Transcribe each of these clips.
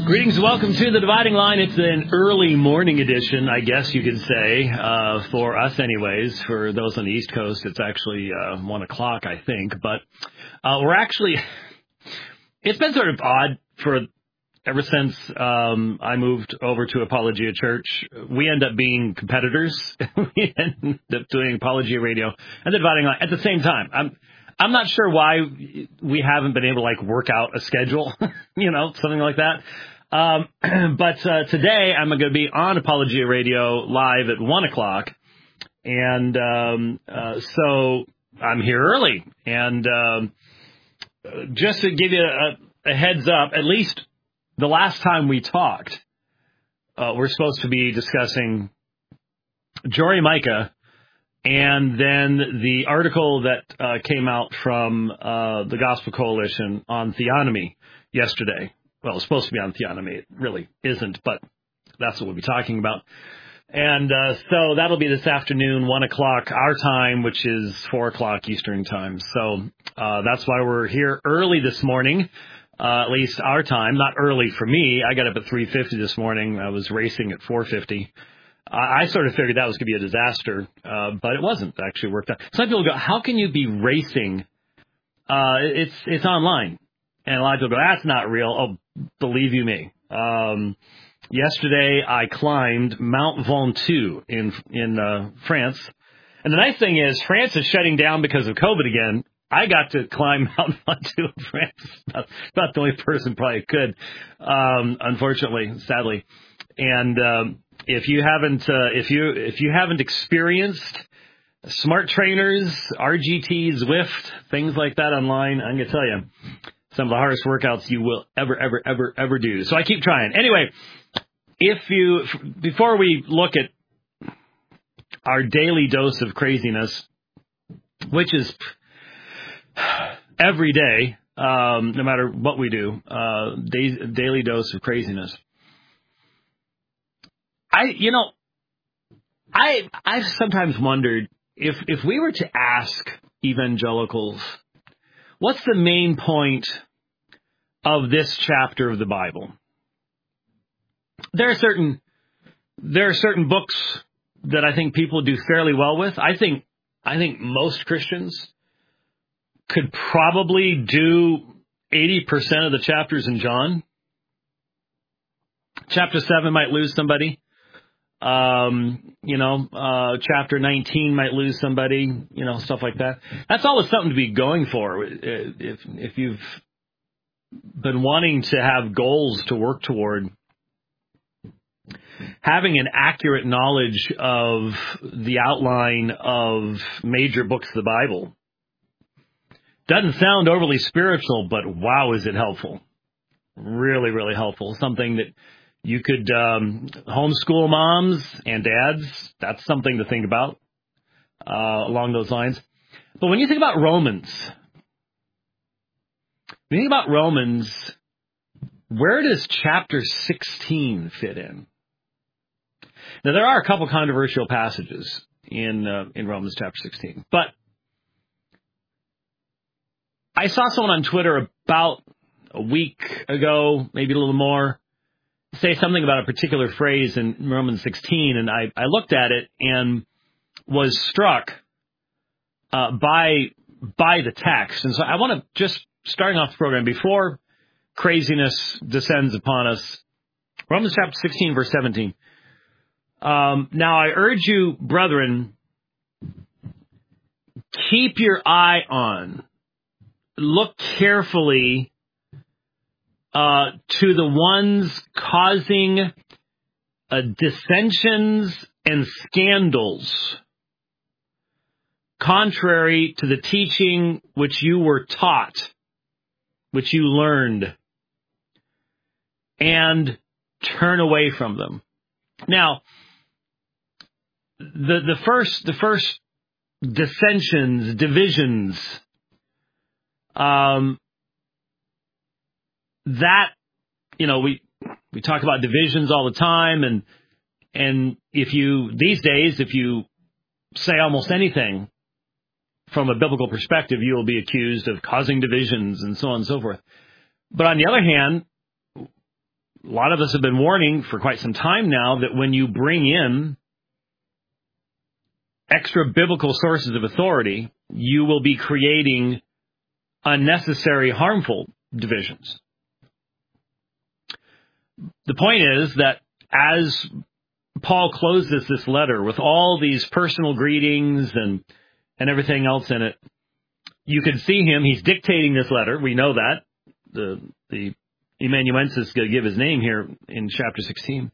Greetings and welcome to The Dividing Line. It's an early morning edition, I guess you could say, for us anyways. For those on the East Coast, it's actually 1 o'clock, I think. But it's been sort of odd ever since I moved over to Apologia Church. We end up being competitors. We end up doing Apologia Radio and The Dividing Line at the same time. I'm not sure why we haven't been able to work out a schedule, something like that. But today I'm going to be on Apologia Radio live at 1 o'clock. And so I'm here early. And just to give you a heads up, at least the last time we talked, we're supposed to be discussing Jory Micah. And then the article that came out from the Gospel Coalition on theonomy yesterday. Well, it's supposed to be on theonomy. It really isn't, but that's what we'll be talking about. And so that'll be this afternoon, 1 o'clock our time, which is 4 o'clock Eastern time. So that's why we're here early this morning, at least our time. Not early for me. I got up at 3:50 this morning. I was racing at 4:50. I sort of figured that was going to be a disaster, but it wasn't. It actually worked out. Some people go, how can you be racing? It's online. And a lot of people go, that's not real. Oh, believe you me. Yesterday, I climbed Mount Ventoux in France. And the nice thing is, France is shutting down because of COVID again. I got to climb Mount Ventoux in France. Not the only person probably could, unfortunately, sadly. And if you haven't experienced smart trainers, RGT, Zwift, things like that online, I'm going to tell you, some of the hardest workouts you will ever do. So I keep trying. Anyway, before we look at our daily dose of craziness, which is every day, no matter what we do, daily dose of craziness. I've sometimes wondered if we were to ask evangelicals, what's the main point of this chapter of the Bible? There are certain books that I think people do fairly well with. I think most Christians could probably do 80% of the chapters in John. Chapter 7 might lose somebody. Chapter 19 might lose somebody, stuff like that. That's always something to be going for. If you've been wanting to have goals to work toward, having an accurate knowledge of the outline of major books of the Bible doesn't sound overly spiritual, but wow, is it helpful. Really, really helpful. Something that you could homeschool moms and dads. That's something to think about along those lines. But when you think about Romans, where does chapter 16 fit in? Now, there are a couple controversial passages in Romans chapter 16. But I saw someone on Twitter about a week ago, maybe a little more, say something about a particular phrase in Romans 16, and I looked at it and was struck by the text. And so I want to just, starting off the program, before craziness descends upon us, Romans chapter 16, verse 17. Now I urge you, brethren, keep your eye on, look carefully to the ones causing dissensions and scandals, contrary to the teaching which you were taught, which you learned, and turn away from them. Now, the first dissensions, divisions, that, we talk about divisions all the time, and if you say almost anything from a biblical perspective, you will be accused of causing divisions and so on and so forth. But on the other hand, a lot of us have been warning for quite some time now that when you bring in extra biblical sources of authority, you will be creating unnecessary, harmful divisions. The point is that as Paul closes this letter with all these personal greetings and everything else in it, you can see him. He's dictating this letter. We know that. The amanuensis is going to give his name here in chapter 16.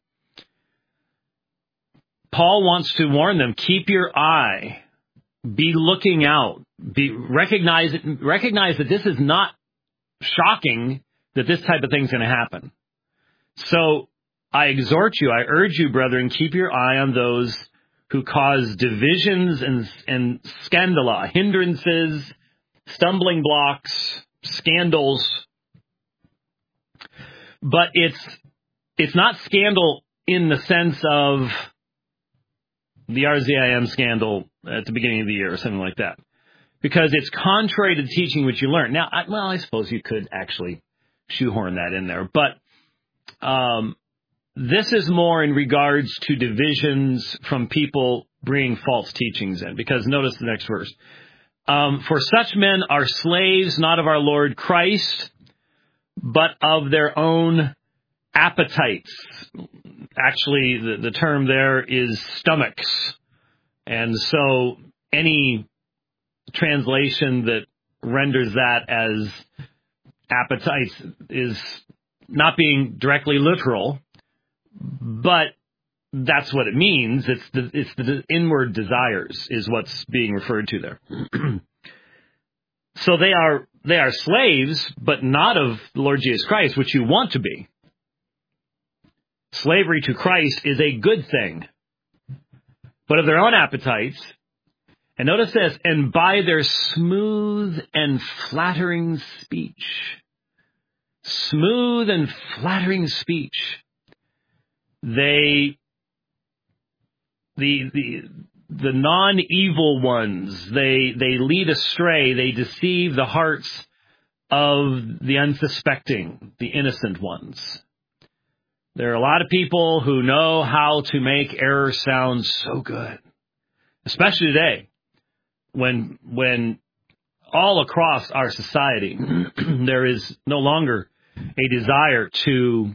Paul wants to warn them, keep your eye, be looking out, recognize that this is not shocking that this type of thing is going to happen. So I exhort you, I urge you, brethren, keep your eye on those who cause divisions and scandala, hindrances, stumbling blocks, scandals. But it's not scandal in the sense of the RZIM scandal at the beginning of the year or something like that, because it's contrary to the teaching which you learned. Now, I suppose you could actually shoehorn that in there, but this is more in regards to divisions from people bringing false teachings in, because notice the next verse. For such men are slaves, not of our Lord Christ, but of their own appetites. Actually, the term there is stomachs. And so any translation that renders that as appetites is not being directly literal, but that's what it means. It's the inward desires is what's being referred to there. So they are slaves, but not of the Lord Jesus Christ, which you want to be. Slavery to Christ is a good thing, but of their own appetites. And notice this, and by their smooth and flattering speech. Smooth and flattering speech. The non-evil ones, they lead astray, they deceive the hearts of the unsuspecting, the innocent ones. There are a lot of people who know how to make error sound so good, especially today, when all across our society there is no longer a desire to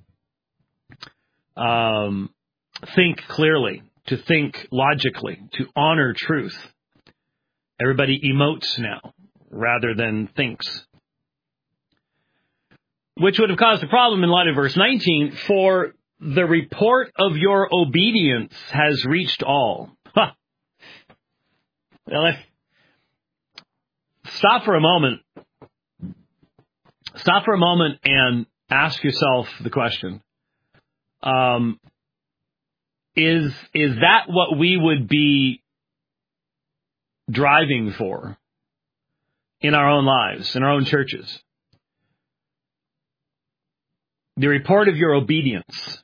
think clearly, to think logically, to honor truth. Everybody emotes now rather than thinks. Which would have caused a problem in light of verse 19, for the report of your obedience has reached all. Huh. Well, stop for a moment. Stop for a moment and ask yourself the question. Is that what we would be driving for in our own lives, in our own churches? The report of your obedience.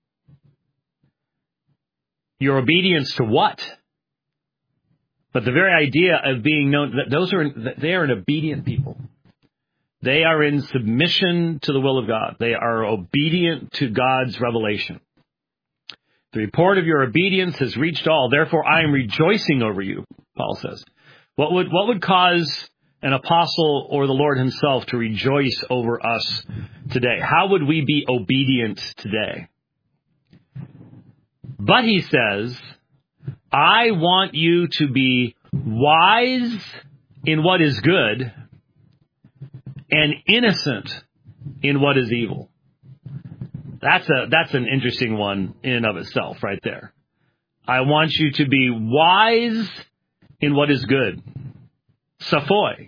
Your obedience to what? But the very idea of being known, that they are an obedient people. They are in submission to the will of God. They are obedient to God's revelation. The report of your obedience has reached all. Therefore, I am rejoicing over you, Paul says. What would cause an apostle or the Lord himself to rejoice over us today? How would we be obedient today? But he says, I want you to be wise in what is good and innocent in what is evil. That's an interesting one in and of itself right there. I want you to be wise in what is good. Saphoi.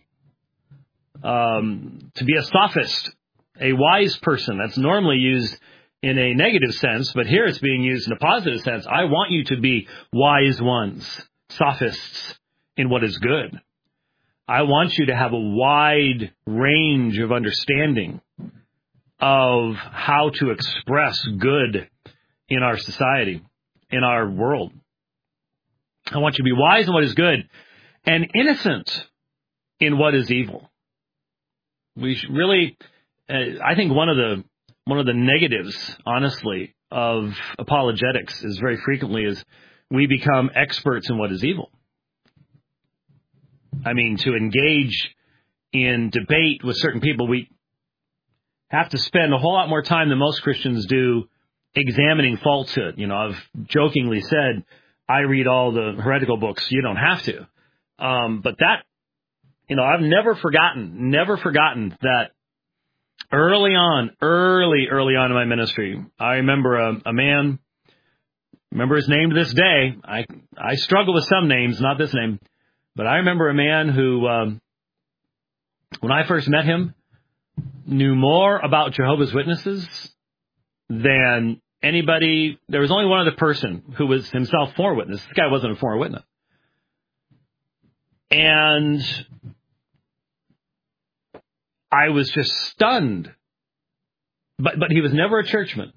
To be a sophist, a wise person. That's normally used in a negative sense, but here it's being used in a positive sense. I want you to be wise ones, sophists in what is good. I want you to have a wide range of understanding of how to express good in our society, in our world. I want you to be wise in what is good and innocent in what is evil. We should really, I think one of one of the negatives, honestly, of apologetics is very frequently is we become experts in what is evil. I mean, to engage in debate with certain people, we have to spend a whole lot more time than most Christians do examining falsehood. You know, I've jokingly said, I read all the heretical books. You don't have to. But that, you know, I've never forgotten that early on in my ministry, I remember a man, remember his name to this day. I struggle with some names, not this name, but I remember a man who, when I first met him, knew more about Jehovah's Witnesses than anybody. There was only one other person who was himself for witness. This guy wasn't a foreign witness. And I was just stunned. But he was never a churchman.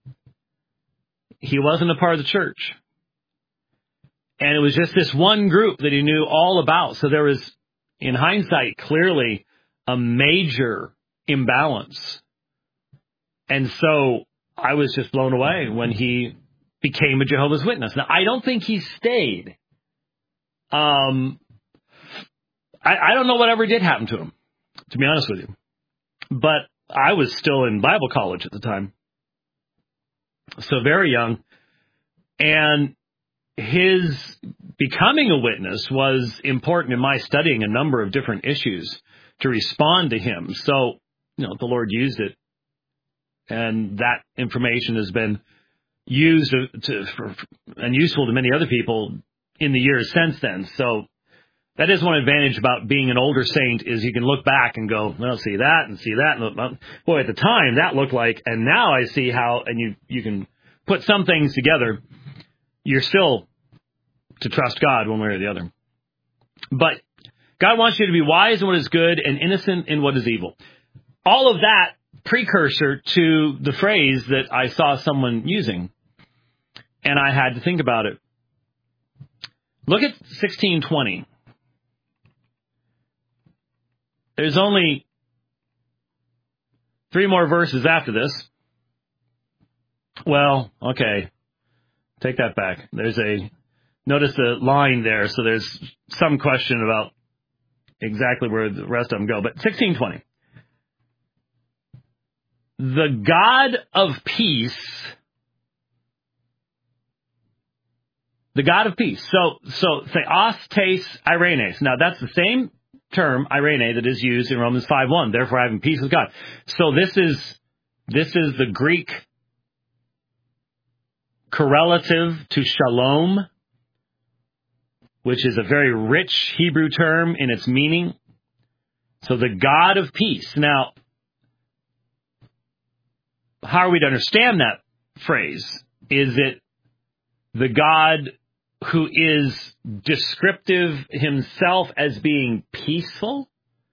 He wasn't a part of the church. And it was just this one group that he knew all about. So there was, in hindsight, clearly a major imbalance. And so I was just blown away when he became a Jehovah's Witness. Now, I don't think he stayed. I don't know whatever did happen to him, to be honest with you. But I was still in Bible college at the time, so very young. And his becoming a witness was important in my studying a number of different issues to respond to him. So, you know, the Lord used it. And that information has been used and useful to many other people in the years since then. So that is one advantage about being an older saint is you can look back and go, well, see that and see that. And, boy, at the time that looked like, and now I see how, and you can put some things together. You're still to trust God one way or the other. But God wants you to be wise in what is good and innocent in what is evil. All of that precursor to the phrase that I saw someone using, and I had to think about it. Look at 16:20. There's only 3 more verses after this. Well, okay. Take that back. Notice the line there, so there's some question about exactly where the rest of them go. But 16:20. The God of peace. The God of peace. So theos tes irenes. Now that's the same term, irene, that is used in Romans 5:1. Therefore having peace with God. So this is the Greek correlative to shalom, which is a very rich Hebrew term in its meaning. So the God of peace. Now, how are we to understand that phrase? Is it the God who is descriptive himself as being peaceful?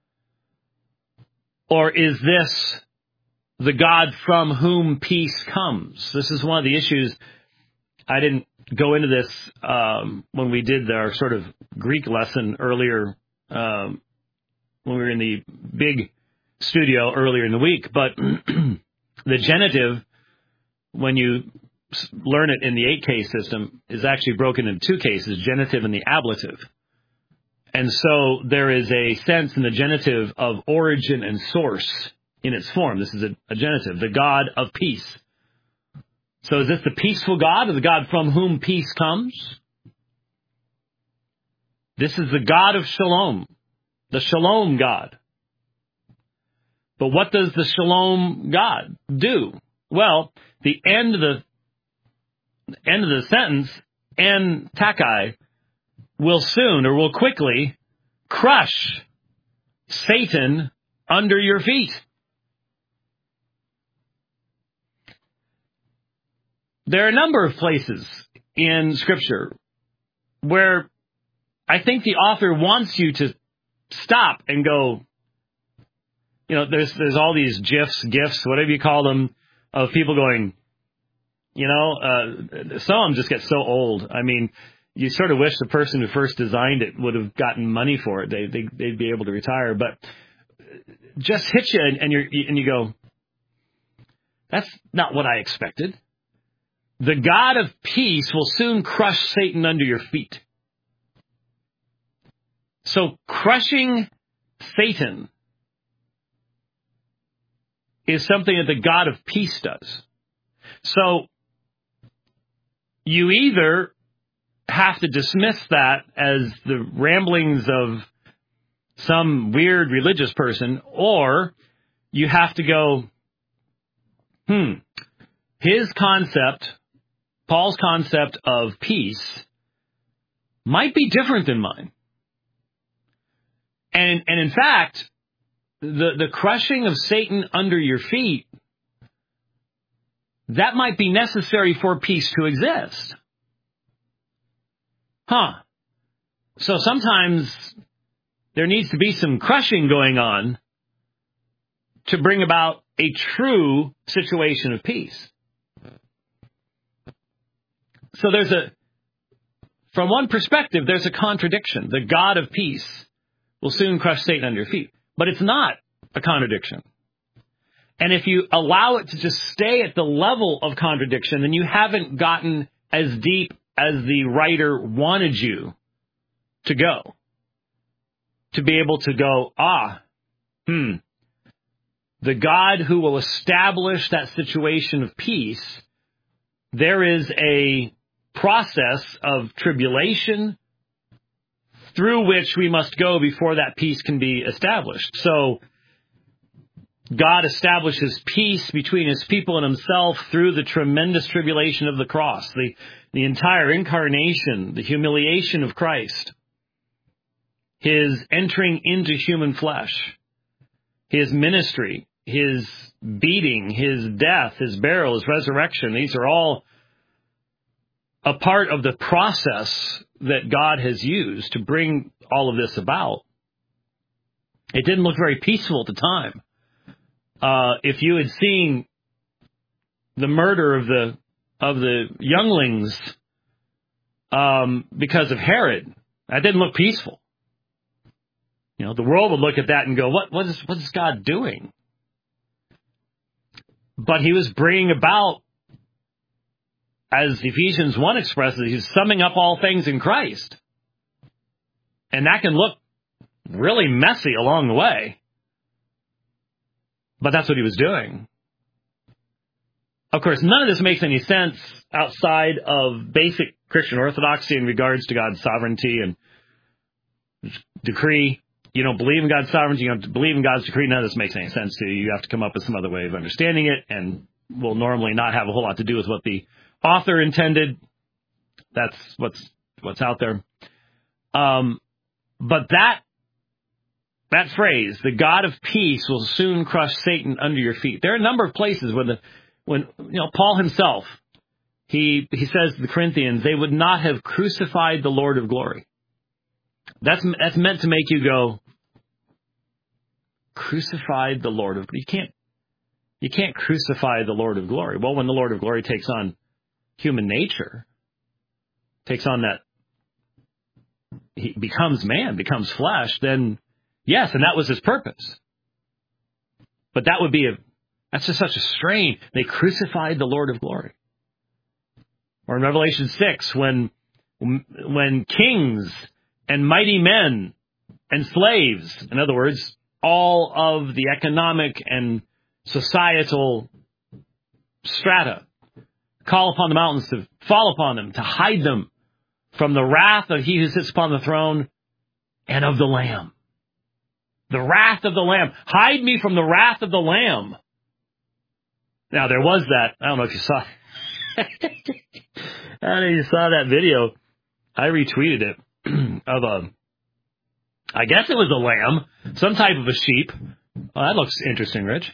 Or is this the God from whom peace comes? This is one of the issues. I didn't go into this when we did our sort of Greek lesson earlier, when we were in the big studio earlier in the week. But the genitive, when you learn it in the 8-case system, is actually broken into 2 cases, genitive and the ablative. And so there is a sense in the genitive of origin and source in its form. This is a genitive, the God of peace. So is this the peaceful God or the God from whom peace comes? This is the God of shalom, the shalom God. But what does the shalom God do? Well, the end of the sentence, en takai, will quickly crush Satan under your feet. There are a number of places in Scripture where I think the author wants you to stop and go, you know, there's all these gifs, whatever you call them, of people going, you know, some of them just get so old. I mean, you sort of wish the person who first designed it would have gotten money for it. They'd be able to retire, but just hit you and you go, That's not what I expected. The God of peace will soon crush Satan under your feet. So crushing Satan is something that the God of peace does. So you either have to dismiss that as the ramblings of some weird religious person, or you have to go, his concept, Paul's concept of peace, might be different than mine. And in fact, the crushing of Satan under your feet, that might be necessary for peace to exist. So sometimes there needs to be some crushing going on to bring about a true situation of peace. So from one perspective, there's a contradiction. The God of peace will soon crush Satan under your feet. But it's not a contradiction. And if you allow it to just stay at the level of contradiction, then you haven't gotten as deep as the writer wanted you to go. To be able to go, the God who will establish that situation of peace, there is a process of tribulation through which we must go before that peace can be established. So God establishes peace between his people and himself through the tremendous tribulation of the cross, the entire incarnation, the humiliation of Christ, his entering into human flesh, his ministry, his beating, his death, his burial, his resurrection. These are all a part of the process that God has used to bring all of this about. It didn't look very peaceful at the time. If you had seen the murder of the younglings because of Herod, that didn't look peaceful. You know, the world would look at that and go, what is God doing? But he was bringing about, as Ephesians 1 expresses, he's summing up all things in Christ. And that can look really messy along the way. But that's what he was doing. Of course, none of this makes any sense outside of basic Christian orthodoxy in regards to God's sovereignty and decree. You don't believe in God's sovereignty, you have to believe in God's decree. None of this makes any sense to you. You have to come up with some other way of understanding it, and will normally not have a whole lot to do with what the author intended. That's what's out there. But that phrase, the God of peace will soon crush Satan under your feet. There are a number of places when Paul himself, he says to the Corinthians, they would not have crucified the Lord of glory. That's meant to make you go, crucified the Lord of glory. You can't crucify the Lord of glory. Well, when the Lord of glory takes on human nature, takes on that, he becomes man, becomes flesh, then yes, and that was his purpose. But that's just such a strain. They crucified the Lord of glory. Or in Revelation 6, when kings and mighty men and slaves, in other words, all of the economic and societal strata, call upon the mountains to fall upon them, to hide them from the wrath of he who sits upon the throne and of the Lamb. The wrath of the Lamb. Hide me from the wrath of the Lamb. Now, there was that. I don't know if you saw I don't know if you saw that video. I retweeted it of I guess it was a lamb, some type of a sheep. Oh, that looks interesting, Rich.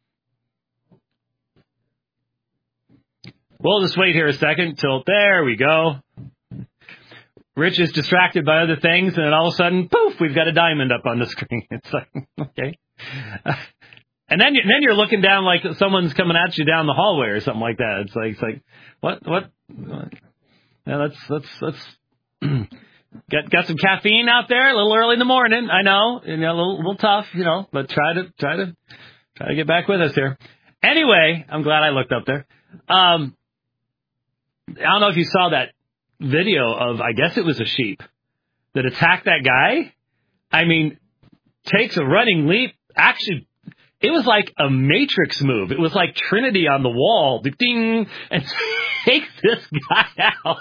We'll just wait here a second till, there we go. Rich is distracted by other things, and then all of a sudden, poof, we've got a diamond up on the screen. It's like, okay. And then you're looking down like someone's coming at you down the hallway or something like that. It's like what? Yeah, let's got some caffeine out there, a little early in the morning. I know, a little tough, but try to get back with us here. Anyway, I'm glad I looked up there. I don't know if you saw that video of, I guess it was a sheep that attacked that guy. I mean, takes a running leap. Actually, it was like a Matrix move. It was like Trinity on the wall. Ding, and takes this guy out.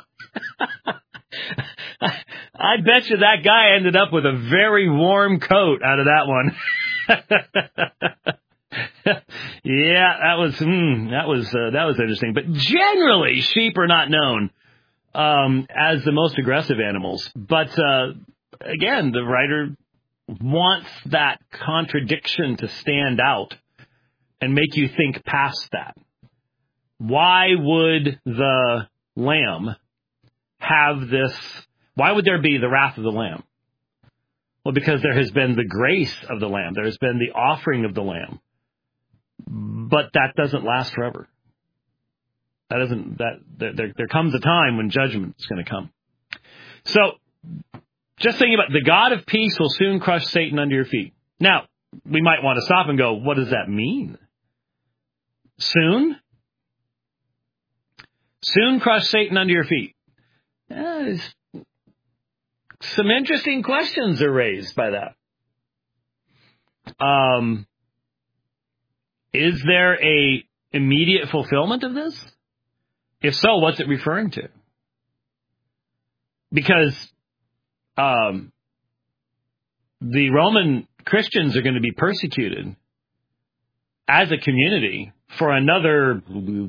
I bet you that guy ended up with a very warm coat out of that one. Yeah, that was interesting. But generally, sheep are not known as the most aggressive animals. But again, the writer wants that contradiction to stand out and make you think past that. Why would the lamb have this? Why would there be the wrath of the lamb? Well, because there has been the grace of the lamb. There has been the offering of the lamb. But that doesn't last forever. There comes a time when judgment is going to come. So, just thinking about the God of peace will soon crush Satan under your feet. Now, we might want to stop and go, what does that mean? Soon? Soon crush Satan under your feet. Some interesting questions are raised by that. Is there a immediate fulfillment of this? If so, what's it referring to? Because the Roman Christians are going to be persecuted as a community for another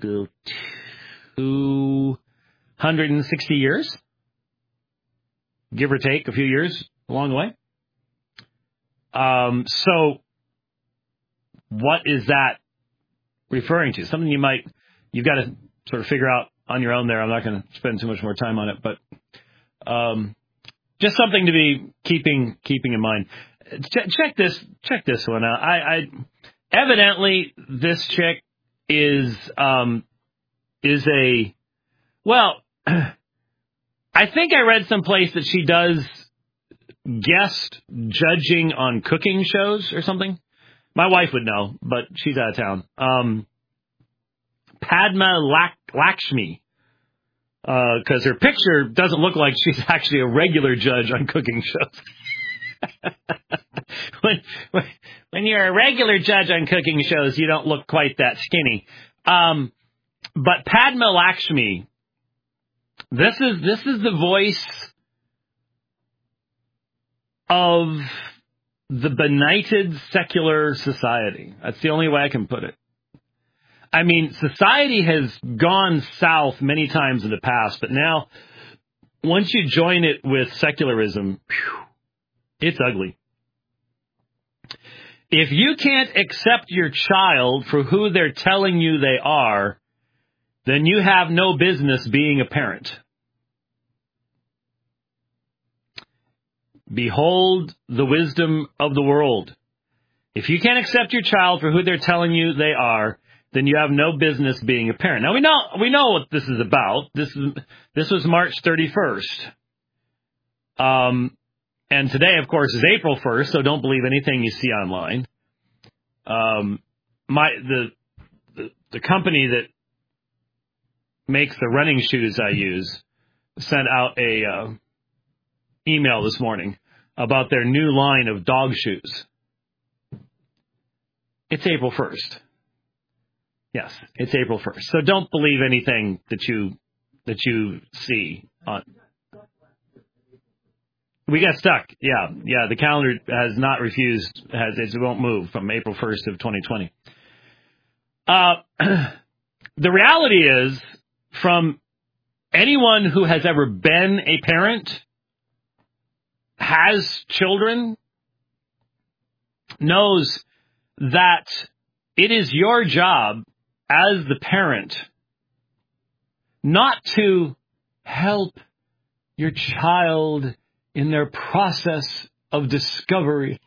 260 years, give or take a few years along the way. So what is that referring to? Something you've got to sort of figure out on your own there. I'm not going to spend too much more time on it, but just something to be keeping in mind. Check this one out. I evidently this chick is I think I read someplace that she does guest judging on cooking shows or something. My wife would know, but she's out of town. Padma Lakshmi, because her picture doesn't look like she's actually a regular judge on cooking shows. When you're a regular judge on cooking shows, you don't look quite that skinny. But Padma Lakshmi, this is the voice of the benighted secular society. That's the only way I can put it. I mean, society has gone south many times in the past, but now, once you join it with secularism, it's ugly. If you can't accept your child for who they're telling you they are, then you have no business being a parent. Behold the wisdom of the world. If you can't accept your child for who they're telling you they are, then you have no business being a parent. Now we know what this is about. This was March 31st. And today, of course, is April 1st, so don't believe anything you see online. The company that makes the running shoes I use sent out a email this morning about their new line of dog shoes. It's April 1st. Yes, it's April 1st. So don't believe anything that you see on. We got stuck. Yeah. The calendar has not refused. It won't move from April 1st of 2020. The reality is, from anyone who has ever been a parent, has children, knows that it is your job as the parent not to help your child in their process of discovery.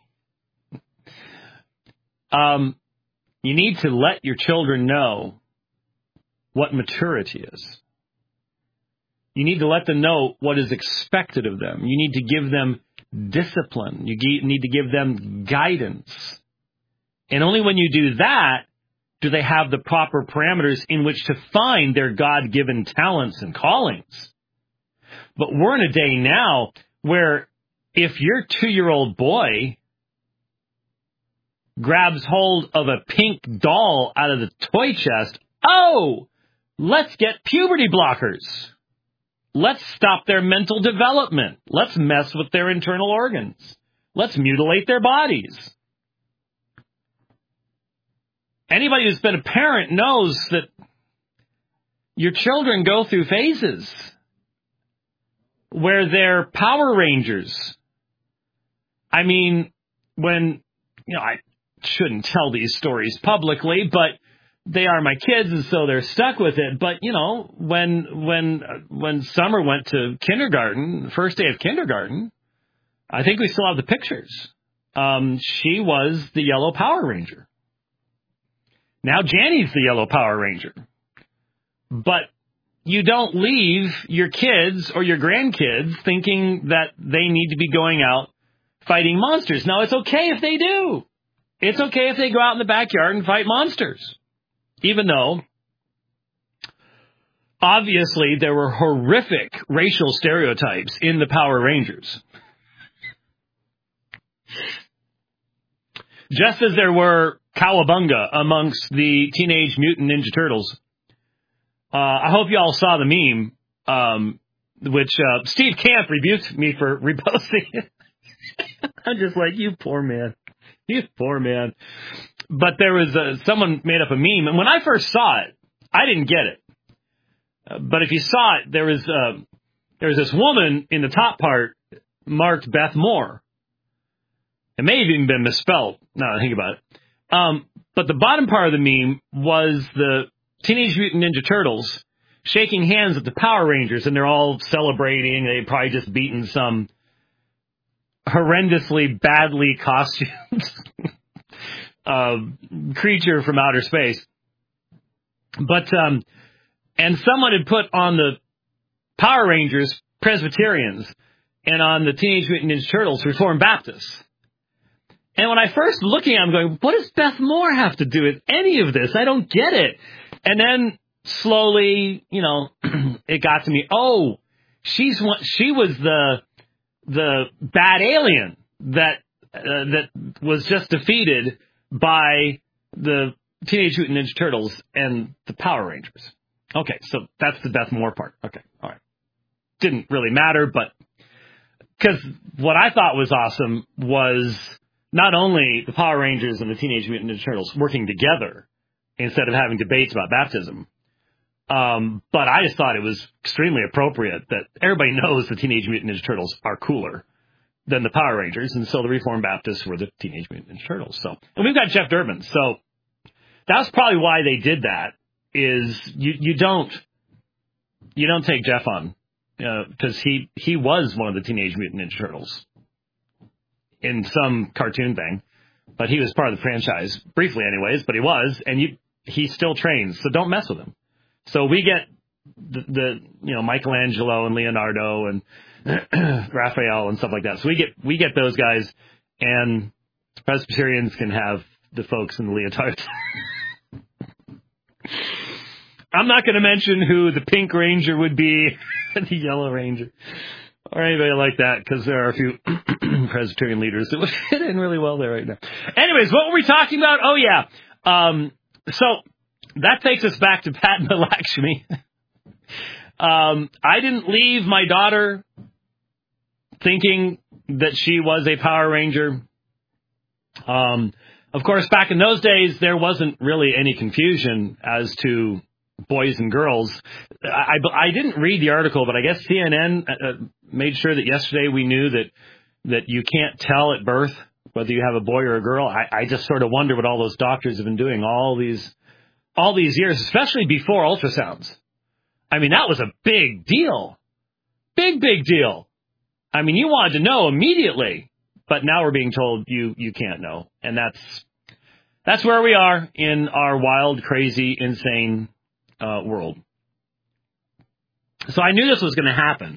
You need to let your children know what maturity is. You need to let them know what is expected of them. You need to give them discipline. You need to give them guidance. And only when you do that do they have the proper parameters in which to find their God-given talents and callings. But we're in a day now where if your 2-year-old boy grabs hold of a pink doll out of the toy chest, oh, let's get puberty blockers. Let's stop their mental development. Let's mess with their internal organs. Let's mutilate their bodies. Anybody who's been a parent knows that your children go through phases where they're Power Rangers. I mean, when, I shouldn't tell these stories publicly, but they are my kids, and so they're stuck with it. But, when Summer went to kindergarten, first day of kindergarten, I think we still have the pictures. She was the yellow Power Ranger. Now Janny's the yellow Power Ranger. But you don't leave your kids or your grandkids thinking that they need to be going out fighting monsters. Now, it's okay if they do. It's okay if they go out in the backyard and fight monsters. Even though, obviously, there were horrific racial stereotypes in the Power Rangers. Just as there were cowabunga amongst the Teenage Mutant Ninja Turtles. I hope you all saw the meme, which Steve Camp rebuked me for reposting. I'm just like, you poor man. You poor man. But there was someone made up a meme, and when I first saw it, I didn't get it. But if you saw it, there was this woman in the top part marked Beth Moore. It may have even been misspelled, now that I think about it. But the bottom part of the meme was the Teenage Mutant Ninja Turtles shaking hands with the Power Rangers, and they're all celebrating. They probably just beaten some horrendously badly costumed creature from outer space. But, and someone had put on the Power Rangers Presbyterians and on the Teenage Mutant Ninja Turtles Reformed Baptists. And when I first looking at it, I'm going, what does Beth Moore have to do with any of this? I don't get it. And then slowly, it got to me. Oh, she was the bad alien that was just defeated by the Teenage Mutant Ninja Turtles and the Power Rangers. Okay, so that's the Beth Moore part. Okay, all right. Didn't really matter, but because what I thought was awesome was not only the Power Rangers and the Teenage Mutant Ninja Turtles working together instead of having debates about baptism, but I just thought it was extremely appropriate that everybody knows the Teenage Mutant Ninja Turtles are cooler than the Power Rangers, and so the Reformed Baptists were the Teenage Mutant Ninja Turtles. So, and we've got Jeff Durbin, so that's probably why they did that. Is you don't take Jeff on because he was one of the Teenage Mutant Ninja Turtles in some cartoon thing, but he was part of the franchise briefly, anyways. But he was, and he still trains, so don't mess with him. So we get the Michelangelo and Leonardo and Raphael and stuff like that. So we get those guys, and Presbyterians can have the folks in the leotards. I'm not going to mention who the Pink Ranger would be, the Yellow Ranger, or anybody like that, because there are a few Presbyterian leaders that would fit in really well there right now. Anyways, what were we talking about? Oh, yeah. So that takes us back to Padma Lakshmi. I didn't leave my daughter thinking that she was a Power Ranger. Of course, back in those days, there wasn't really any confusion as to boys and girls. I didn't read the article, but I guess CNN made sure that yesterday we knew that you can't tell at birth whether you have a boy or a girl. I just sort of wonder what all those doctors have been doing all these years, especially before ultrasounds. I mean, that was a big deal. Big deal. I mean, you wanted to know immediately, but now we're being told you can't know. And that's where we are in our wild, crazy, insane world. So I knew this was going to happen.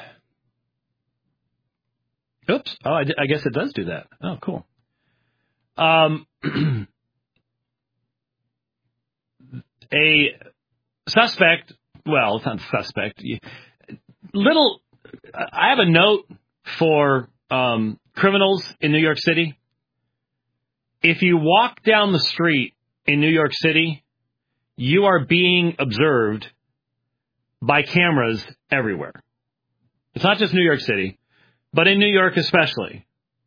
Oops. Oh, I guess it does do that. Oh, cool. A suspect, well, it's not a suspect. I have a note for criminals in New York City. If you walk down the street in New York City, you are being observed by cameras everywhere. It's not just New York City, but in New York especially.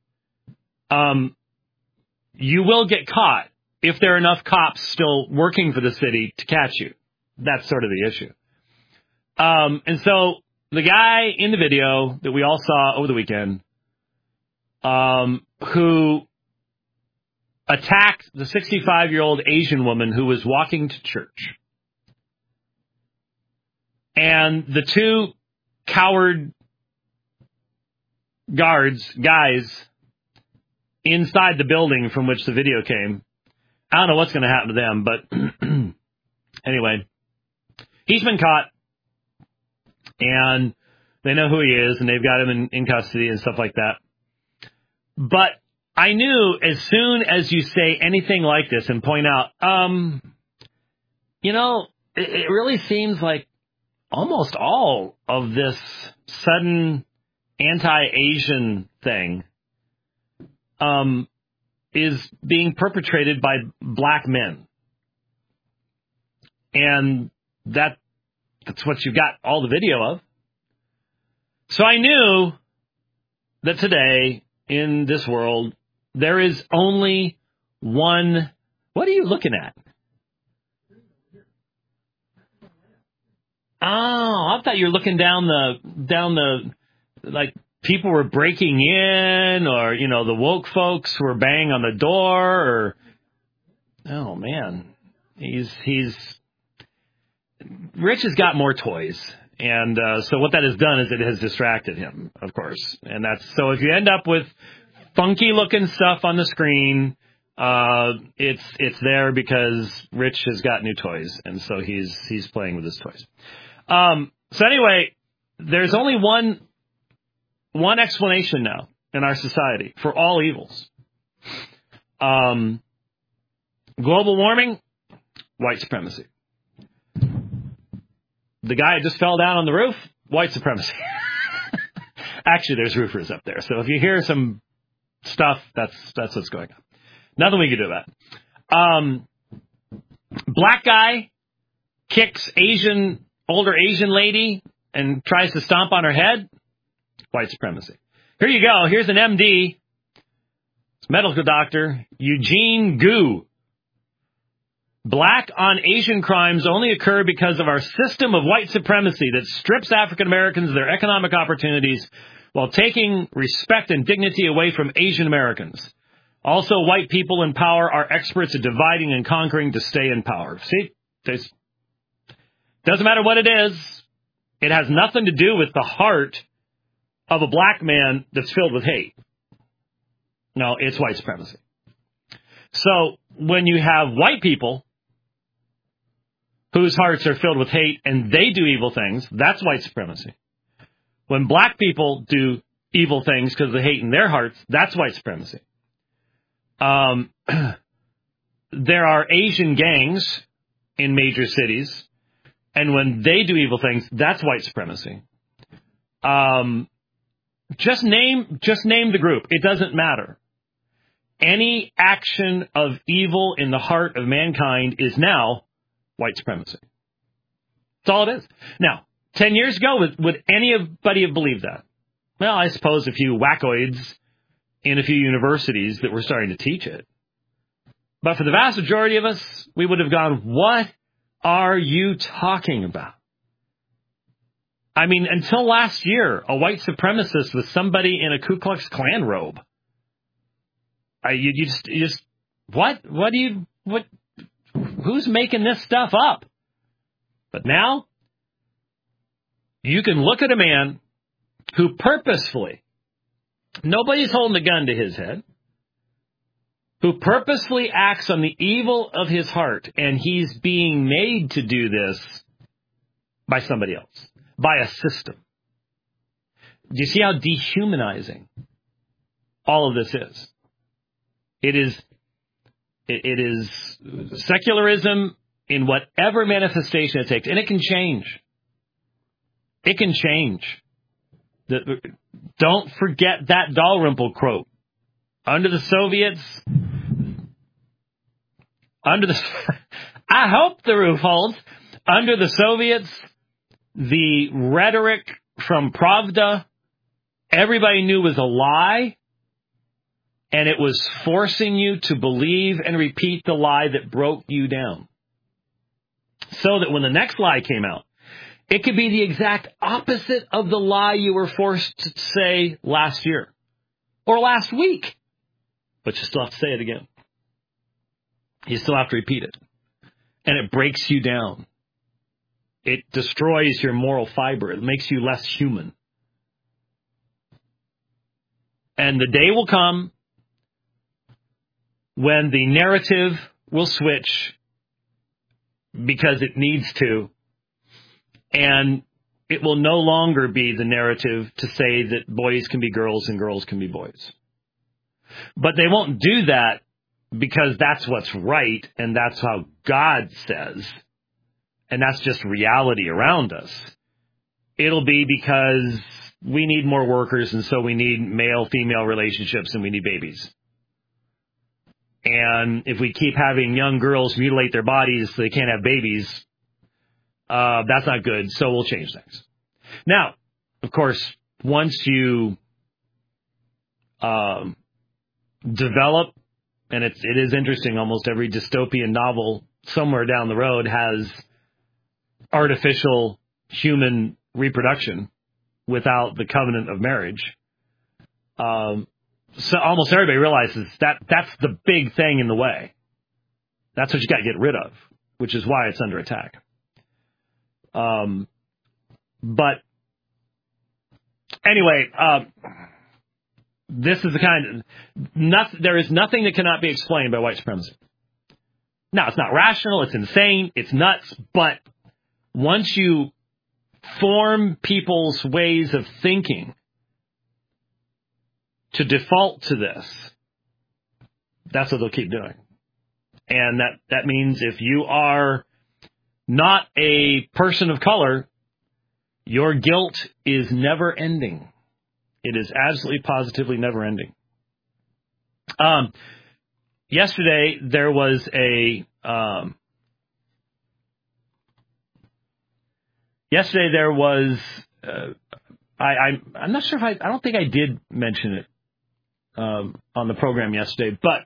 You will get caught if there are enough cops still working for the city to catch you. That's sort of the issue. And so the guy in the video that we all saw over the weekend, who attacked the 65-year-old Asian woman who was walking to church. And the two coward guys inside the building from which the video came, I don't know what's going to happen to them, but anyway, he's been caught, and they know who he is, and they've got him in custody and stuff like that. But I knew as soon as you say anything like this and point out, it really seems like almost all of this sudden anti-Asian thing is being perpetrated by black men. And that's what you got all the video of. So I knew that today in this world, there is only one. What are you looking at? Oh, I thought you were looking down the, like people were breaking in, or, the woke folks were banging on the door, or, oh man, Rich has got more toys. And so what that has done is it has distracted him, of course. And so if you end up with funky looking stuff on the screen, it's there because Rich has got new toys, and so he's playing with his toys. So anyway, there's only one explanation now in our society for all evils. Global warming, white supremacy. The guy who just fell down on the roof, white supremacy. Actually, there's roofers up there. So if you hear some stuff, that's what's going on. Nothing we can do about it. Black guy kicks older Asian lady and tries to stomp on her head, white supremacy. Here you go. Here's an MD, medical doctor, Eugene Gu. Black on Asian crimes only occur because of our system of white supremacy that strips African Americans of their economic opportunities while taking respect and dignity away from Asian Americans. Also, white people in power are experts at dividing and conquering to stay in power. See, doesn't matter what it is. It has nothing to do with the heart of a black man that's filled with hate. No, it's white supremacy. So when you have white people whose hearts are filled with hate and they do evil things, that's white supremacy. When black people do evil things because of the hate in their hearts, that's white supremacy. There are Asian gangs in major cities, and when they do evil things, that's white supremacy. Just name the group. It doesn't matter. Any action of evil in the heart of mankind is now white supremacy. That's all it is. Now, 10 years ago, would anybody have believed that? Well, I suppose a few wackoids in a few universities that were starting to teach it. But for the vast majority of us, we would have gone, what are you talking about? I mean, until last year, a white supremacist was somebody in a Ku Klux Klan robe. You just, what? Who's making this stuff up? But now, you can look at a man who purposefully, nobody's holding a gun to his head, who purposefully acts on the evil of his heart, and he's being made to do this by somebody else, by a system. Do you see how dehumanizing all of this is? It is It is secularism in whatever manifestation it takes, and it can change. It can change. Don't forget that Dalrymple quote. Under the Soviets, I hope the roof holds. Under the Soviets, the rhetoric from Pravda, everybody knew was a lie, and it was forcing you to believe and repeat the lie that broke you down. So that when the next lie came out, it could be the exact opposite of the lie you were forced to say last year or last week. But you still have to say it again. You still have to repeat it. And it breaks you down. It destroys your moral fiber. It makes you less human. And the day will come when the narrative will switch because it needs to. And it will no longer be the narrative to say that boys can be girls and girls can be boys. But they won't do that because that's what's right and that's how God says. And that's just reality around us. It'll be because we need more workers and so we need male-female relationships and we need babies. And if we keep having young girls mutilate their bodies so they can't have babies, that's not good, so we'll change things. Now, of course, once you develop, and it is interesting, almost every dystopian novel somewhere down the road has artificial human reproduction without the covenant of marriage. So almost everybody realizes that that's the big thing in the way. That's what you got to get rid of, which is why it's under attack. But anyway, this is the kind of, there is nothing that cannot be explained by white supremacy. Now, it's not rational, it's insane, it's nuts, but once you form people's ways of thinking to default to this, that's what they'll keep doing. And that means if you are not a person of color, your guilt is never ending. It is absolutely positively never ending. Yesterday there was I'm not sure if I don't think I did mention it on the program yesterday, but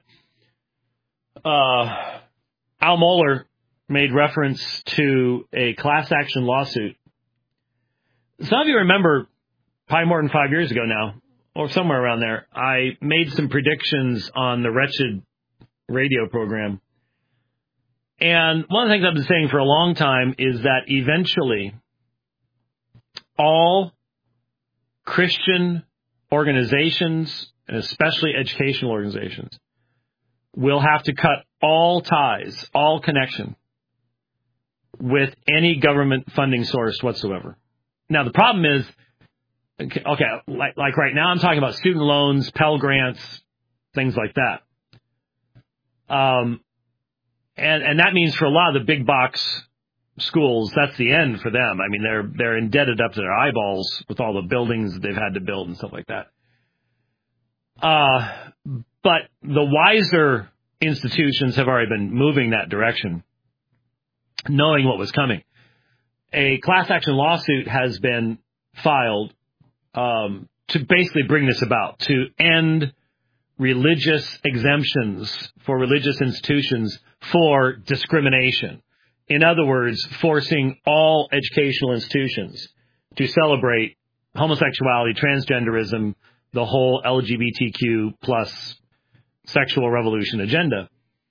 Al Mohler made reference to a class action lawsuit. Some of you remember, probably more than 5 years ago now, or somewhere around there, I made some predictions on the Wretched radio program. And one of the things I've been saying for a long time is that eventually all Christian organizations, and especially educational organizations, will have to cut all ties, all connection with any government funding source whatsoever. Now, the problem is, like right now, I'm talking about student loans, Pell Grants, things like that. And that means for a lot of the big box schools, that's the end for them. I mean, they're indebted up to their eyeballs with all the buildings that they've had to build and stuff like that. But the wiser institutions have already been moving that direction, knowing what was coming. A class action lawsuit has been filed to basically bring this about, to end religious exemptions for religious institutions for discrimination. In other words, forcing all educational institutions to celebrate homosexuality, transgenderism, the whole LGBTQ plus sexual revolution agenda.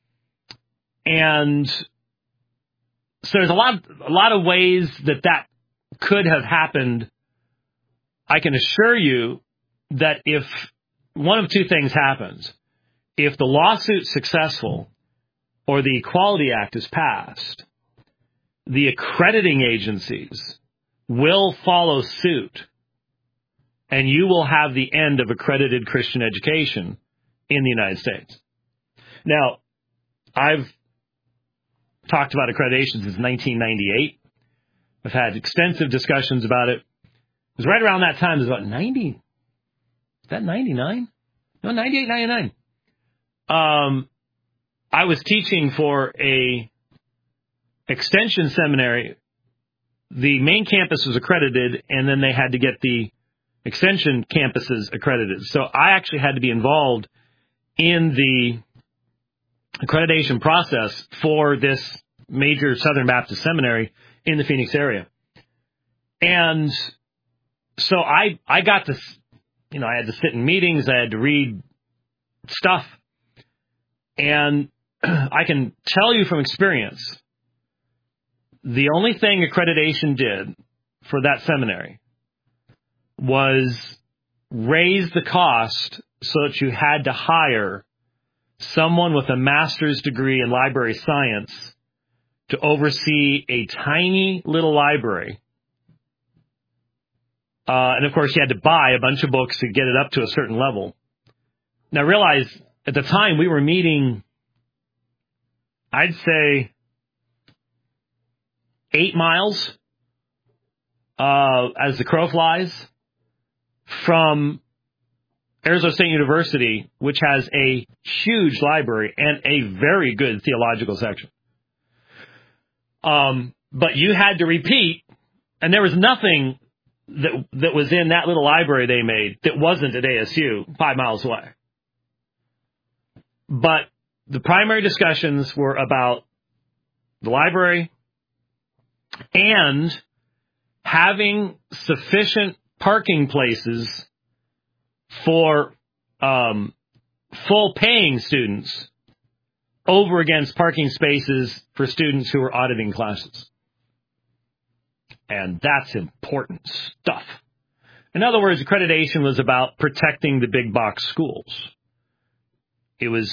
And so there's a lot of ways that could have happened. I can assure you that if one of two things happens, if the lawsuit's successful or the Equality Act is passed, the accrediting agencies will follow suit, and you will have the end of accredited Christian education in the United States. Now, I've talked about accreditation since 1998. I've had extensive discussions about it. It was right around that time. It was about 90. Is that 99? No, 98, 99. I was teaching for a extension seminary. The main campus was accredited, and then they had to get the extension campuses accredited. So I actually had to be involved in the accreditation process for this major Southern Baptist seminary in the Phoenix area. And so I got to, I had to sit in meetings, I had to read stuff, and I can tell you from experience, the only thing accreditation did for that seminary was raise the cost so that you had to hire someone with a master's degree in library science to oversee a tiny little library. And, of course, you had to buy a bunch of books to get it up to a certain level. Now, realize, at the time, we were meeting, I'd say, 8 miles, as the crow flies, from Arizona State University, which has a huge library and a very good theological section. But you had to repeat, and there was nothing that was in that little library they made that wasn't at ASU 5 miles away. But the primary discussions were about the library and having sufficient parking places for full paying students over against parking spaces for students who are auditing classes. And that's important stuff. In other words, accreditation was about protecting the big box schools. It was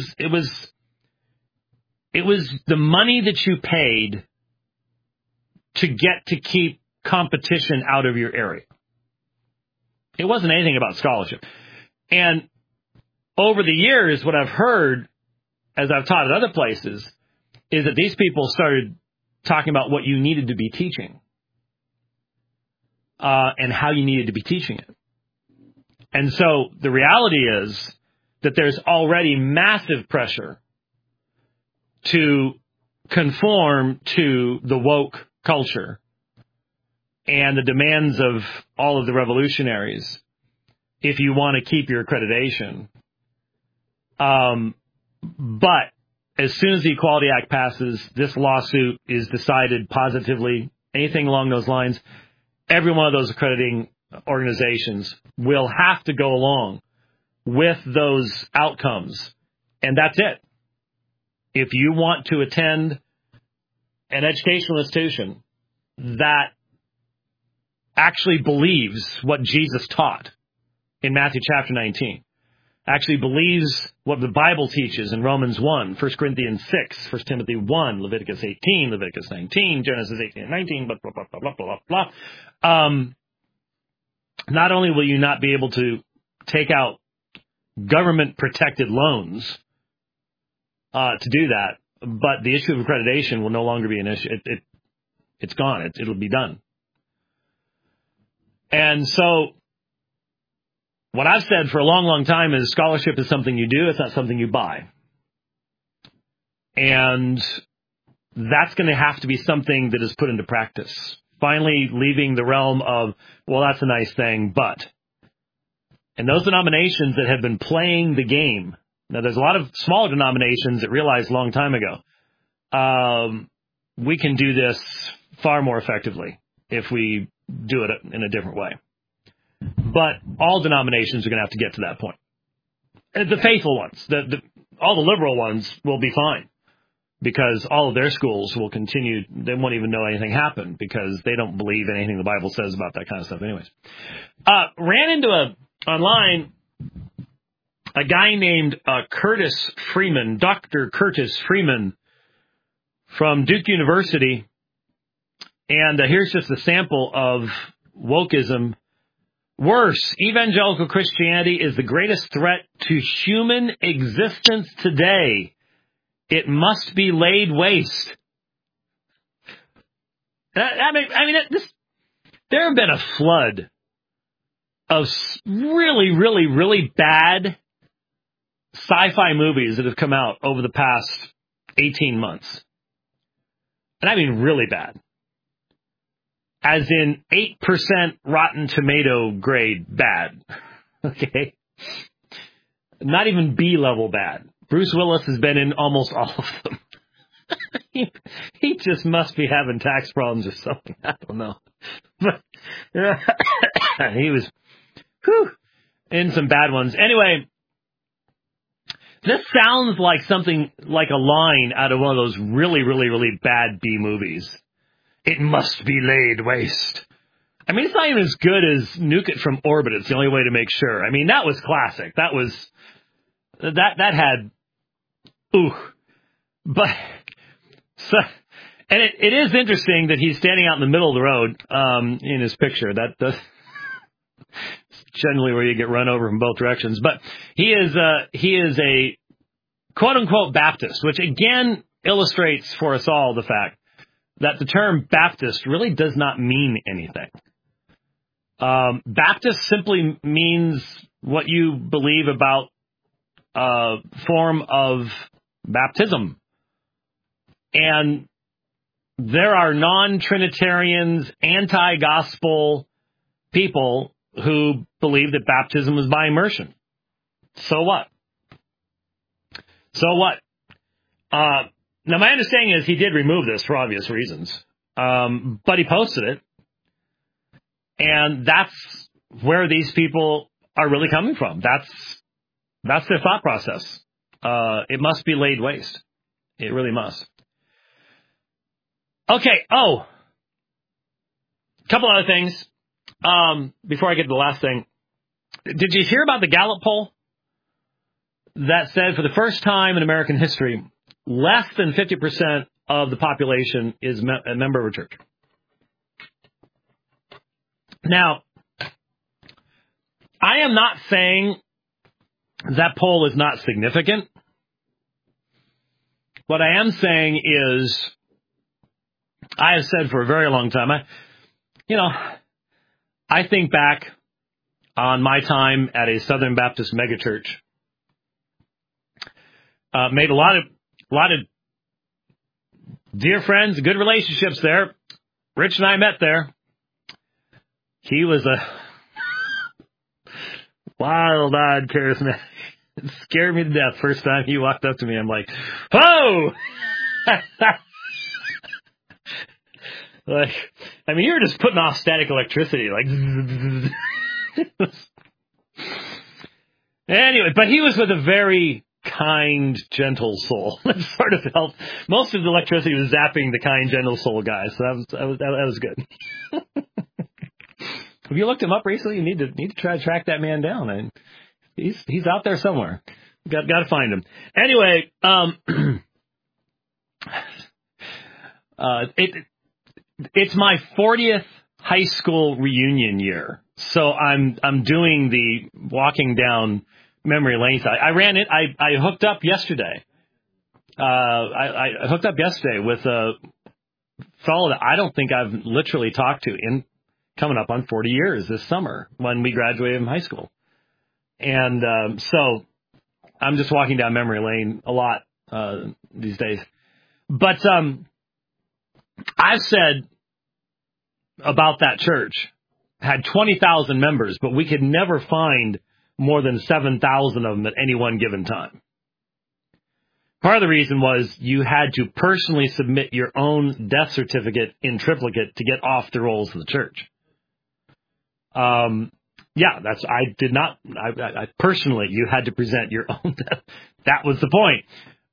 the money that you paid to get to keep competition out of your area. It wasn't anything about scholarship. And over the years, what I've heard, as I've taught at other places, is that these people started talking about what you needed to be teaching and how you needed to be teaching it. And so the reality is that there's already massive pressure to conform to the woke culture and the demands of all of the revolutionaries if you want to keep your accreditation. But as soon as the Equality Act passes, this lawsuit is decided positively, anything along those lines, every one of those accrediting organizations will have to go along with those outcomes. And that's it. If you want to attend an educational institution that actually believes what Jesus taught in Matthew chapter 19, actually believes what the Bible teaches in Romans 1, 1 Corinthians 6, 1 Timothy 1, Leviticus 18, Leviticus 19, Genesis 18 and 19, blah, blah, blah, blah, blah, blah, blah. Not only will you not be able to take out government-protected loans to do that, but the issue of accreditation will no longer be an issue. It's gone. It'll be done. And so what I've said for a long, long time is scholarship is something you do. It's not something you buy. And that's going to have to be something that is put into practice. Finally leaving the realm of, well, that's a nice thing, but. And those denominations that have been playing the game, now there's a lot of smaller denominations that realized a long time ago, we can do this far more effectively if we do it in a different way. But all denominations are going to have to get to that point. The faithful ones, all the liberal ones will be fine because all of their schools will continue. They won't even know anything happened because they don't believe anything the Bible says about that kind of stuff anyways. Ran into online a guy named Curtis Freeman, Dr. Curtis Freeman from Duke University. And here's just a sample of wokeism. Worse, evangelical Christianity is the greatest threat to human existence today. It must be laid waste. I mean, there have been a flood of really, really, really bad sci-fi movies that have come out over the past 18 months. And I mean really bad. As in 8% Rotten Tomato grade bad. Okay? Not even B-level bad. Bruce Willis has been in almost all of them. he just must be having tax problems or something. I don't know. But he was in some bad ones. Anyway, this sounds like something like a line out of one of those really, really, really bad B movies. It must be laid waste. I mean, it's not even as good as Nuke It from Orbit. It's the only way to make sure. I mean, that was classic. That had, but, so, and it is interesting that he's standing out in the middle of the road, in his picture. That's generally where you get run over from both directions. But he is a quote unquote Baptist, which again illustrates for us all the fact that the term Baptist really does not mean anything. Baptist simply means what you believe about form of baptism. And there are non-Trinitarians, anti-gospel people who believe that baptism is by immersion. So what? Now, my understanding is he did remove this for obvious reasons, but he posted it, and that's where these people are really coming from. That's their thought process. It must be laid waste. It really must. Okay. A couple other things before I get to the last thing. Did you hear about the Gallup poll that said for the first time in American history, less than 50% of the population is a member of a church? Now, I am not saying that poll is not significant. What I am saying is, I have said for a very long time, I think back on my time at a Southern Baptist megachurch. Made a lot of dear friends, good relationships there. Rich and I met there. He was a wild-eyed charismatic. It scared me to death first time he walked up to me. I'm like, whoa! You were just putting off static electricity. Anyway, but he was with a very kind, gentle soul. That sort of helped. Most of the electricity was zapping the kind, gentle soul guy, so that was good. Have you looked him up recently? You need to try to track that man down. And he's out there somewhere. Got to find him. Anyway, it's my 40th high school reunion year, so I'm doing the walking down memory lane side. I hooked up yesterday. I hooked up yesterday with a fellow that I don't think I've literally talked to in coming up on 40 years this summer when we graduated from high school. And so I'm just walking down memory lane a lot these days. But I've said about that church, had 20,000 members, but we could never find more than 7,000 of them at any one given time. Part of the reason was you had to personally submit your own death certificate in triplicate to get off the rolls of the church. I personally, you had to present your own death. That was the point.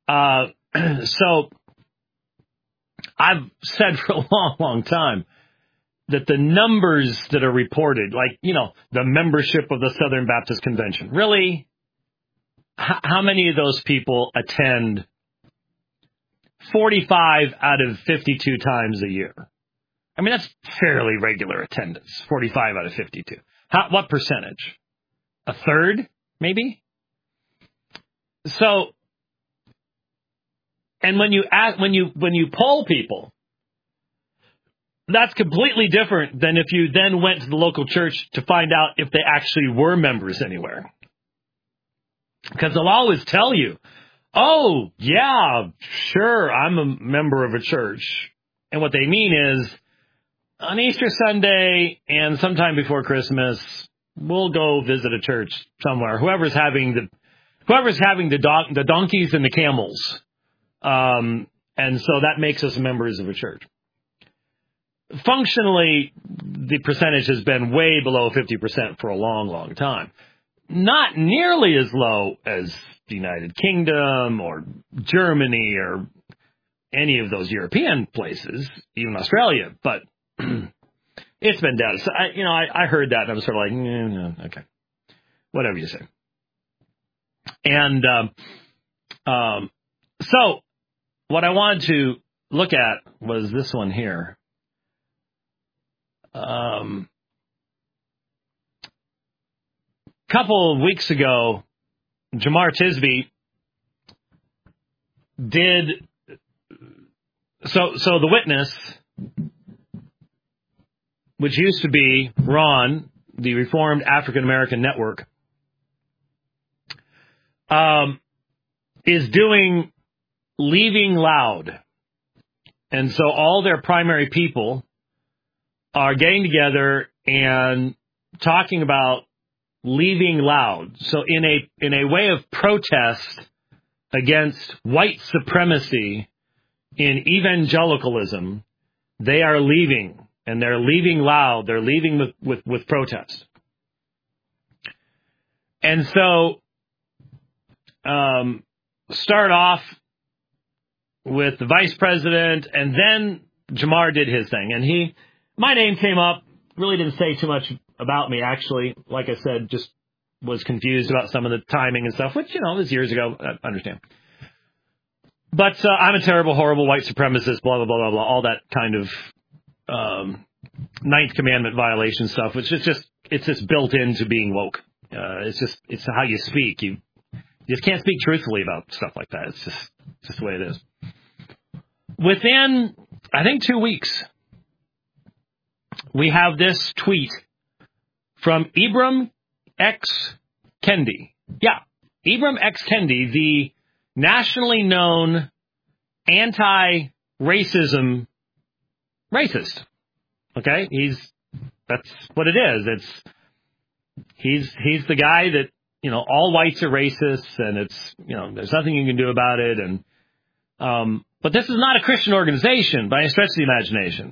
So I've said for a long, long time that the numbers that are reported, the membership of the Southern Baptist Convention, really, how many of those people attend 45 out of 52 times a year? I mean, that's fairly regular attendance, 45 out of 52. What percentage? A third, maybe? So And when you poll people, that's completely different than if you then went to the local church to find out if they actually were members anywhere. Because they'll always tell you, oh, yeah, sure, I'm a member of a church. And what they mean is, on Easter Sunday and sometime before Christmas, we'll go visit a church somewhere. Whoever's having the donkeys and the camels. And so that makes us members of a church. Functionally, the percentage has been way below 50% for a long, long time. Not nearly as low as the United Kingdom or Germany or any of those European places, even Australia, but it's been down. So I heard that and I was sort of like, okay, whatever you say. And so what I wanted to look at was this one here. Couple of weeks ago, Jemar Tisby did so the Witness, which used to be RAN, the Reformed African American Network, is doing Leaving Loud. And so all their primary people are getting together and talking about leaving loud. So in a way of protest against white supremacy in evangelicalism, they are leaving, and they're leaving loud. They're leaving with protest. And so start off with the vice president, and then Jemar did his thing. And my name came up, really didn't say too much about me, actually. Like I said, just was confused about some of the timing and stuff, which, was years ago. I understand. But I'm a terrible, horrible white supremacist, blah, blah, blah, blah, blah, all that kind of Ninth Commandment violation stuff, which is it's just built into being woke. It's how you speak. You just can't speak truthfully about stuff like that. It's just the way it is. Within, I think, 2 weeks, we have this tweet from Ibram X. Kendi. Yeah, Ibram X. Kendi, the nationally known anti-racism racist. Okay? That's what it is. He's the guy that, all whites are racist, and it's, there's nothing you can do about it. And, but this is not a Christian organization by any stretch of the imagination.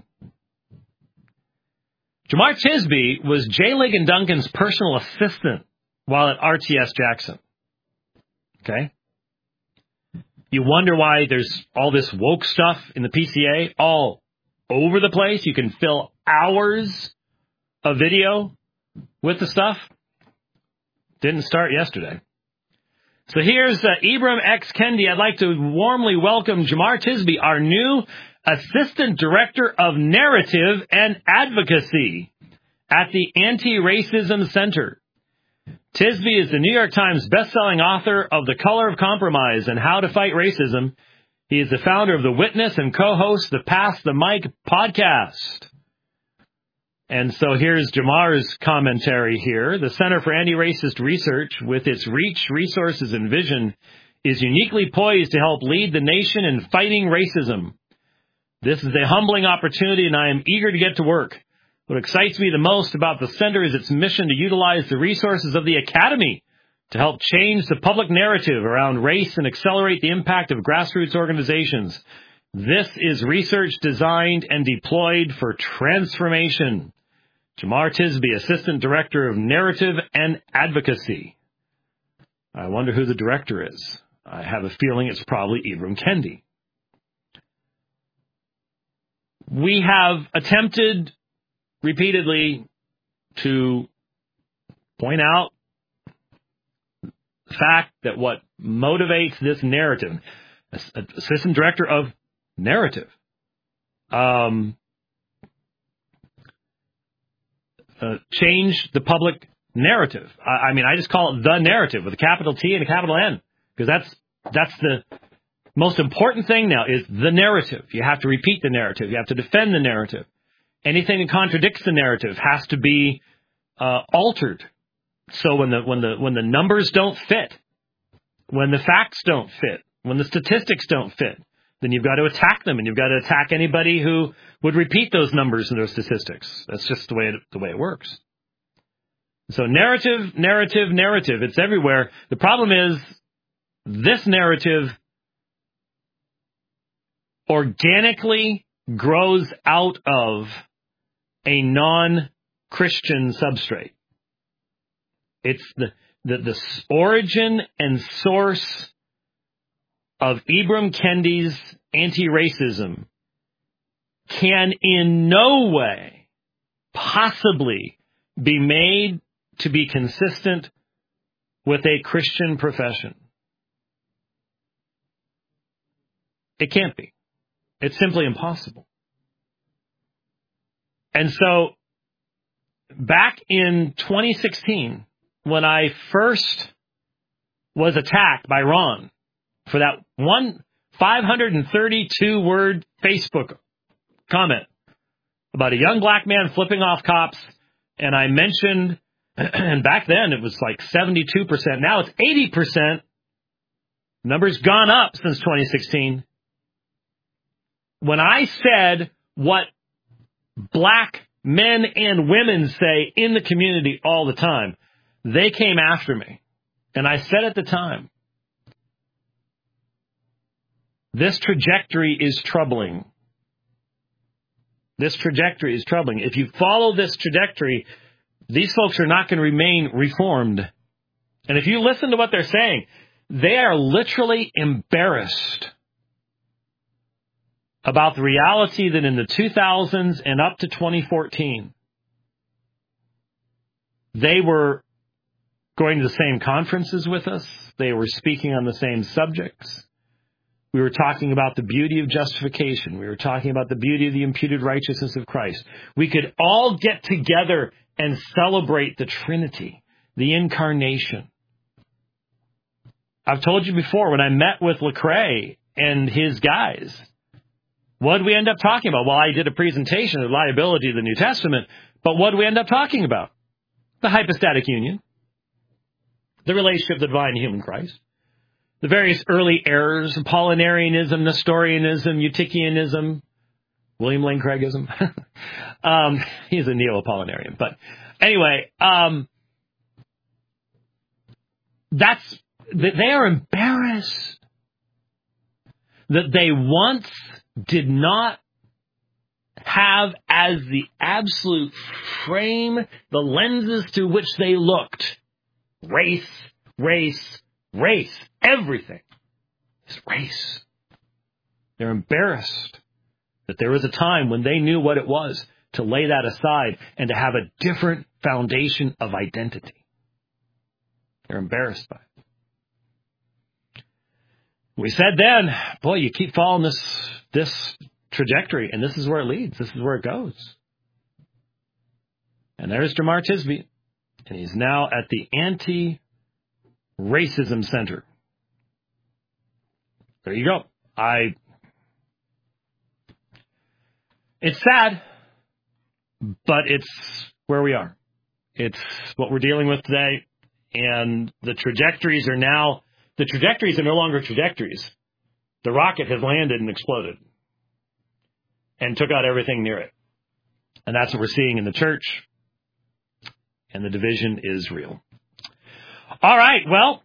Jemar Tisby was J. Ligon Duncan's personal assistant while at RTS Jackson. Okay? You wonder why there's all this woke stuff in the PCA all over the place. You can fill hours of video with the stuff. Didn't start yesterday. So here's Ibram X. Kendi. I'd like to warmly welcome Jemar Tisby, our new Assistant Director of Narrative and Advocacy at the Anti-Racism Center. Tisby is the New York Times bestselling author of The Color of Compromise and How to Fight Racism. He is the founder of The Witness and co-host the Pass the Mic podcast. And so here's Jemar's commentary here. The Center for Anti-Racist Research, with its reach, resources, and vision, is uniquely poised to help lead the nation in fighting racism. This is a humbling opportunity, and I am eager to get to work. What excites me the most about the center is its mission to utilize the resources of the Academy to help change the public narrative around race and accelerate the impact of grassroots organizations. This is research designed and deployed for transformation. Jemar Tisby, Assistant Director of Narrative and Advocacy. I wonder who the director is. I have a feeling it's probably Ibram Kendi. We have attempted repeatedly to point out the fact that what motivates this narrative, Assistant Director of Narrative, change the public narrative. I just call it the narrative with a capital T and a capital N, because that's Most important thing now is the narrative. You have to repeat the narrative. You have to defend the narrative. Anything that contradicts the narrative has to be altered. So when the numbers don't fit, when the facts don't fit, when the statistics don't fit, then you've got to attack them, and you've got to attack anybody who would repeat those numbers and those statistics. That's just the way it works. So narrative. It's everywhere. The problem is this narrative organically grows out of a non-Christian substrate. It's the origin and source of Ibram Kendi's anti-racism can in no way possibly be made to be consistent with a Christian profession. It can't be. It's simply impossible. And so, back in 2016, when I first was attacked by Ron for that one 532-word Facebook comment about a young black man flipping off cops, and I mentioned, and back then it was like 72%, now it's 80%, number's gone up since 2016. When I said what black men and women say in the community all the time, they came after me. And I said at the time, this trajectory is troubling. This trajectory is troubling. If you follow this trajectory, these folks are not going to remain reformed. And if you listen to what they're saying, they are literally embarrassed about the reality that in the 2000s and up to 2014, they were going to the same conferences with us. They were speaking on the same subjects. We were talking about the beauty of justification. We were talking about the beauty of the imputed righteousness of Christ. We could all get together and celebrate the Trinity, the incarnation. I've told you before, when I met with Lecrae and his guys, what did we end up talking about? Well, I did a presentation of liability of the New Testament, but what did we end up talking about? The hypostatic union, the relationship of the divine and human Christ, the various early errors, Apollinarianism, Nestorianism, Eutychianism, William Lane Craigism. He's a neo-Apollinarian. But anyway, they are embarrassed that they once did not have as the absolute frame, the lenses through which they looked. Race, race, race. Everything is race. They're embarrassed that there was a time when they knew what it was to lay that aside and to have a different foundation of identity. They're embarrassed by it. We said then, boy, you keep following this trajectory, and this is where it leads. This is where it goes. And there's Jemar Tisby, and he's now at the Anti-Racism Center. There you go. It's sad, but it's where we are. It's what we're dealing with today, and the trajectories are no longer trajectories. The rocket has landed and exploded and took out everything near it. And that's what we're seeing in the church, and the division is real. All right, well,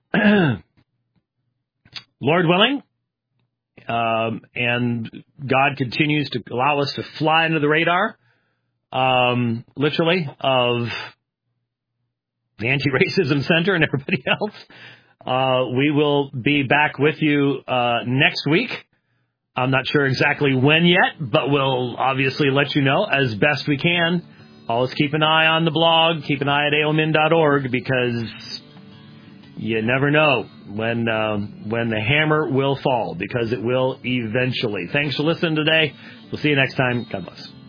Lord willing, and God continues to allow us to fly under the radar, literally, of the Anti-Racism Center and everybody else. We will be back with you next week. I'm not sure exactly when yet, but we'll obviously let you know as best we can. Always keep an eye on the blog. Keep an eye at aomin.org, because you never know when the hammer will fall, because it will eventually. Thanks for listening today. We'll see you next time. God bless.